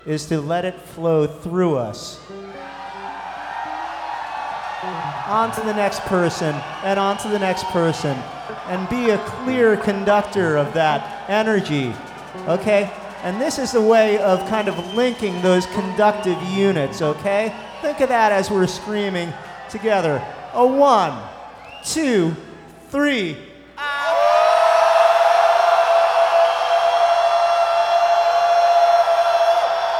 is to let it flow through us. On to the next person, and on to the next person, and be a clear conductor of that energy, okay? And this is a way of kind of linking those conductive units, okay? Think of that as we're screaming together. A 1, 2, 3,